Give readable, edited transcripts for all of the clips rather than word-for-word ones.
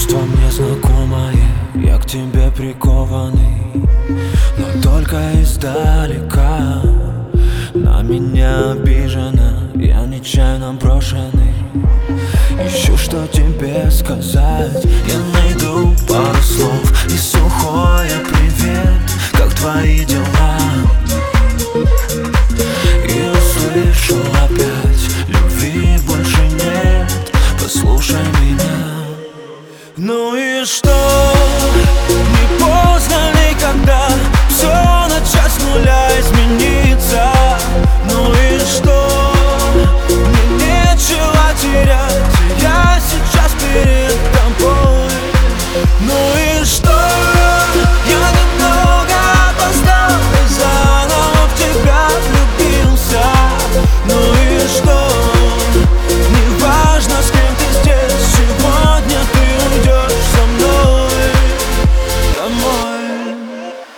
Чувство мне знакомое, я к тебе прикованный, но только издалека. На меня обижена, я нечаянно брошенный. Ищу, что тебе сказать. Я найду пару слов и сухое привет. Как твои дела? И услышу опять: любви больше нет, послушай меня. Ну и что? Не поздно ли, когда все начать с нуля, измениться? Ну и что? Мне нечего терять, я сейчас перед тобой. Ну и что? Я немного опоздал и заново в тебя влюбился. Ну и что? Неважно, с кем ты здесь, сегодня ты уйдешь со мной домой.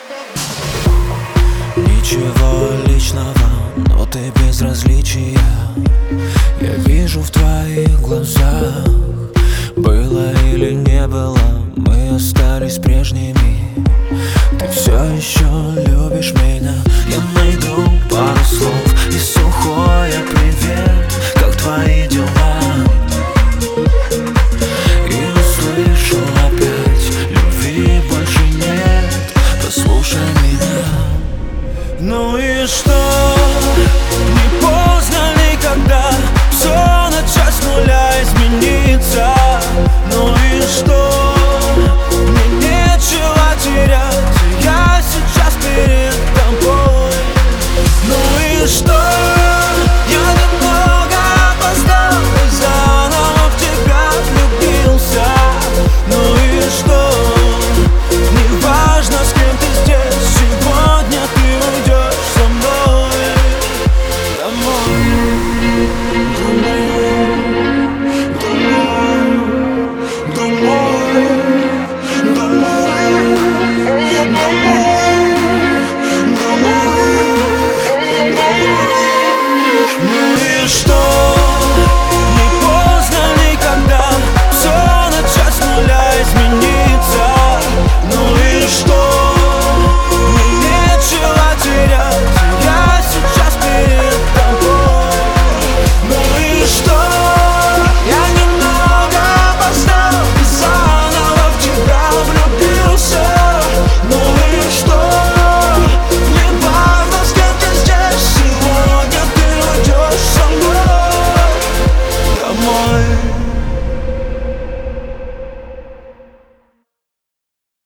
Ничего личного, но ты безразличия я вижу в твоих глазах. Было или не было, мы остались прежними.